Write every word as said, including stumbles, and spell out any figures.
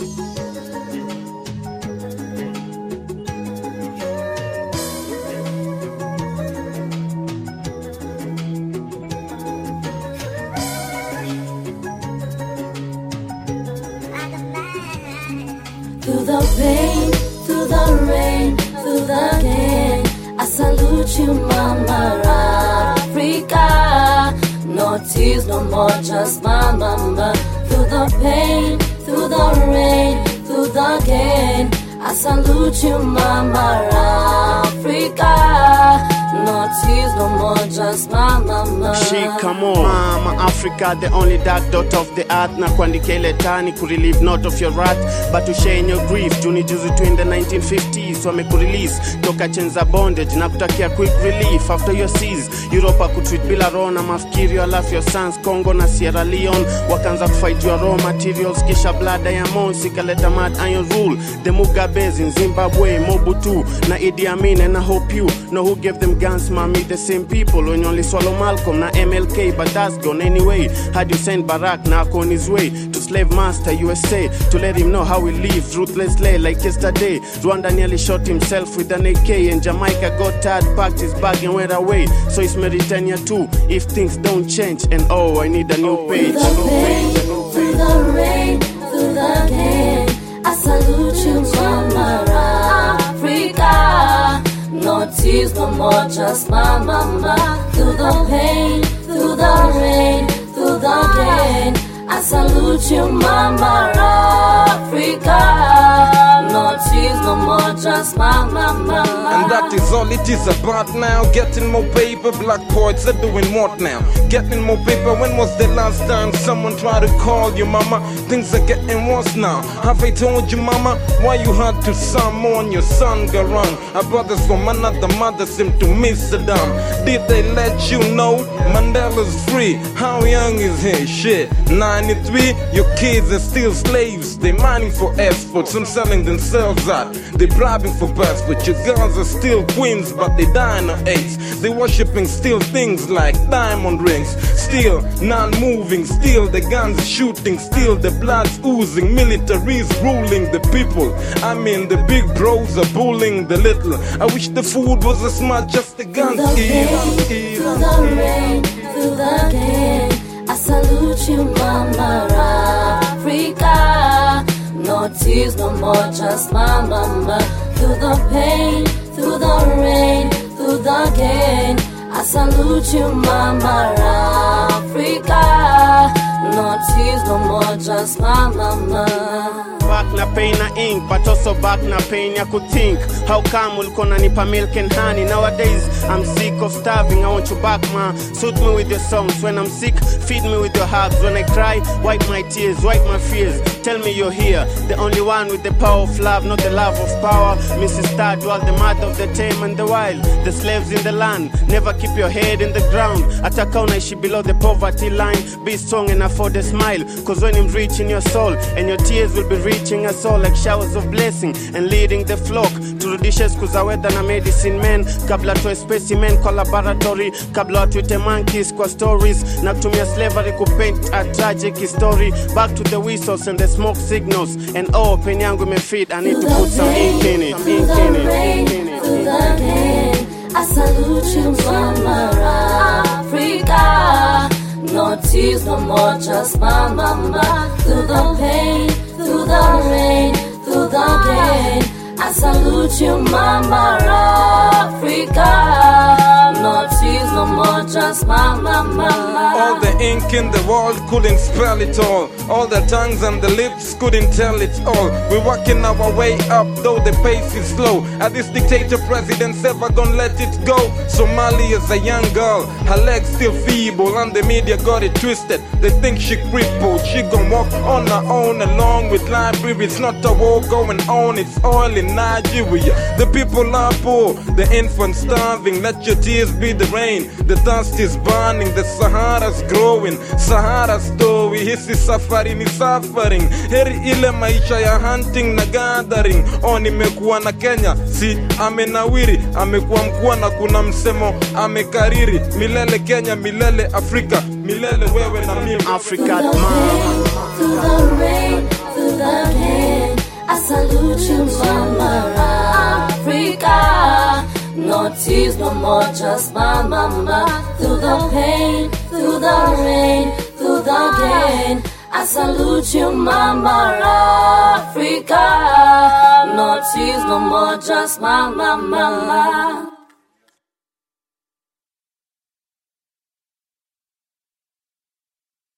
Through the pain, through the rain, through the gain, I salute you, Mama Africa. No tears, no more, just my mama. Through the pain, through the rain, through the gain, I salute you, Mama Africa. No tears, no more, just my mama. Shikamo, Mama Africa, the only dark dot of the earth. Na kuandike letani kurelieve not of your wrath, but to share in your grief. Tunijuzi tu in the nineteen fifties, wame kurelease toka chenza bondage na kutakia quick relief after your seas. Europa kutreat bila rona mafikiri alafu your sons Congo na Sierra Leone wakanza kufight your raw materials kisha blood diamonds sikaleta mad iron rule. The Mugabes in Zimbabwe, Mobutu na Idi Amin, and I hope you know who gave them guns, mommy. The same people when you only swallow Malcolm na M L K, but that's gone anyway. Had you sent Barack now on his way to slave master U S A to let him know how we live ruthlessly like yesterday. Rwanda nearly shot himself with an A K, and Jamaica got tired, packed his bag and went away. So it's Mauritania too if things don't change. And oh, I need a new oh, page. Through the pain, through the rain, through the gain, I salute you, Mama Africa. No tears, no more, just my mama. Through the pain, through the rain, through the gain, I salute you, Mama Africa. No tears, no more, just my mama. And that is all it is about now. Getting more paper, black poets are doing what now? Getting more paper, when was the last time someone tried to call you mama? Things are getting worse now. Have I told you mama, why you had to summon your son Garang? Our brothers from another mother seem to miss Saddam. Did they let you know Mandela's free? How young is he? Shit, ninety-three, your kids are still slaves. They mining for exports and selling themselves out. They bribing for passports. Your girls are still queens, but they dying of AIDS. They worshipping still things like diamond rings. Still non-moving, still the guns shooting, still the blood's oozing. Militaries ruling the people. I mean the big bros are bullying the little. I wish the food was as much as the guns. Through the pain, through the rain, through the gain, I salute you, Mama Africa. No tears, no more, just my mama. Through the pain, through the rain, through the gain, I salute you, Mama Africa. No tears, no more, just my mama. Back na pain na ink, but also back na pain ya kuthink. How come ulkona nipa milk and honey? Nowadays I'm sick of starving, I want you back man. Soothe me with your songs. When I'm sick, feed me with your hugs. When I cry, wipe my tears, wipe my fears. Tell me you're here, the only one with the power of love, not the love of power. Missus Stardwell, the mother of the tame and the wild, the slaves in the land. Never keep your head in the ground. Ataka unaishi below the poverty line. Be strong and afford a smile, cause when I'm reaching your soul, and your tears will be reaching us all like showers of blessing, and leading the flock to rudishes kuzaweda na medicine men. Kabla to specimen kwa laboratory, kabla watuite monkeys kwa stories, na kutumia slavery kupaint a tragic story. Back to the whistles and the smoke signals, and oh, pen yangu me feed, I need to put some ink in it, ink in it, ink in it. Through the gain, I salute you, Mama Africa. No tears, no more, just my mama. Through the pain, through the rain, through the gain, I salute you, Mama Africa. No tears, no more, just my mama. All the ink in the world couldn't spell it all. All the tongues and the lips couldn't tell it all. We're working our way up, though the pace is slow. Are these dictator presidents ever gonna let it go? Somalia is a young girl, her legs still feeble, and the media got it twisted. They think she crippled, she gon' walk on her own along with library. It's not a war going on, it's oil in Nigeria. The people are poor, the infants starving. Let your tears be the rain. The thirst is burning, the Sahara's growing. Sahara story, hisi safari ni suffering. Heri ile maisha ya hunting na gathering. Oh, nimekuwa na Kenya, si amenawiri. Amekuwa mkua na kuna msemo amekariri. Milele Kenya, milele Afrika, milele wewe na mimi. Africa, through the pain, through the rain, through the gain, No tears no more, just smile, mama. Through the pain, through the rain, through the gain, I salute you, mama, Africa. No tears no more, just smile, mama.